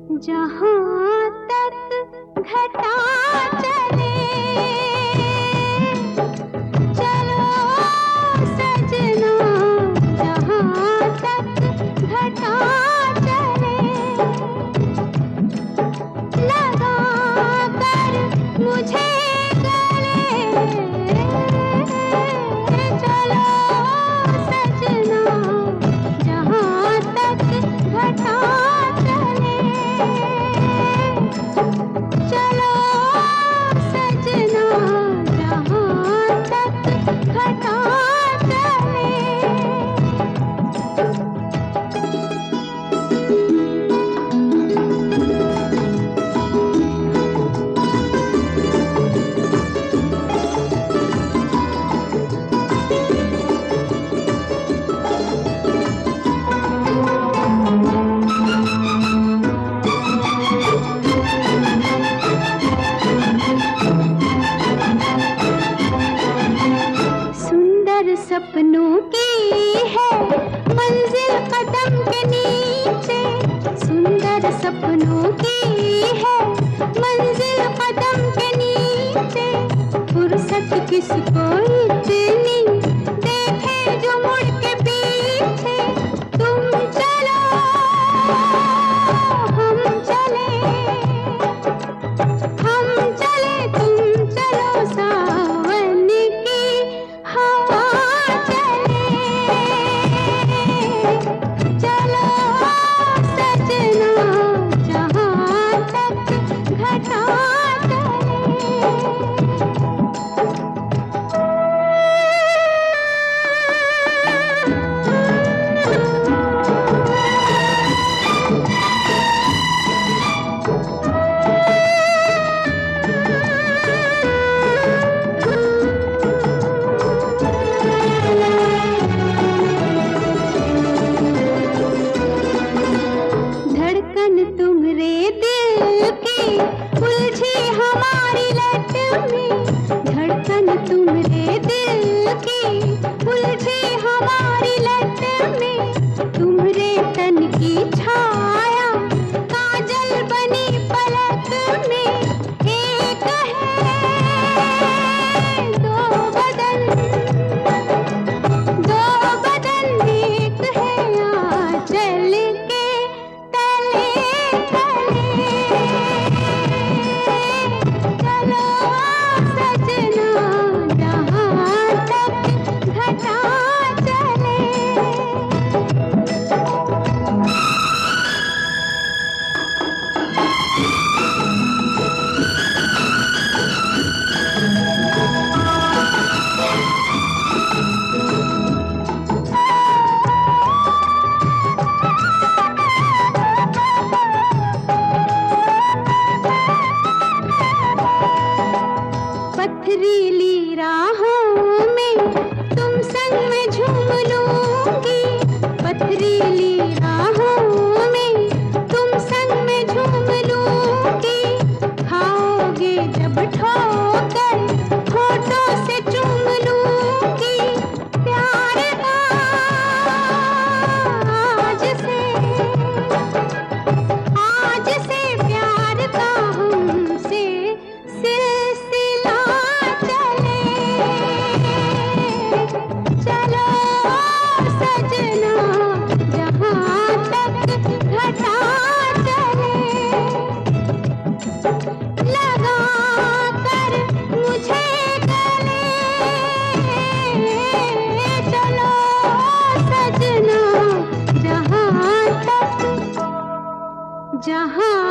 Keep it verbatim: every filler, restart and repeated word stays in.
जहाँ तक घटा चले चलो सजना, जहाँ तक घटा चले लगा कर मुझे गले, चलो सजना, जहाँ तक घटा चले, चलो सजना, जहाँ तक घटा चले। सपनों की है मंजिल कदम के नीचे, सुंदर सपनों की है मंजिल कदम के नीचे, फुर्सत किसको इतनी देखे जो मुड़ के पीछे, तुम चलो हम चले, हम चले तुम चलो, सावन की हवा तुम्हारे दिल की उलझी हमारी लट में, धड़कन तुम्हारे दिल की उलझी हमारी लट में, तुम्हारे तन की छाया काजल बनी पलक में, एक है दो बदन, दो बदन एक है आंचल के पथरीली राहों में तुम संग में झूम लूंगी, पथरीली राहों में तुम संग में झूम लूंगी, खाओगे जब ठोकर होठों से चूम लूंगी, प्यार का आज से आज से प्यार का हमसे सिलसिला चले, चलो सजना, जहाँ तक घटा चले, लगा कर मुझे गले, चलो सजना, जहाँ तक जहाँ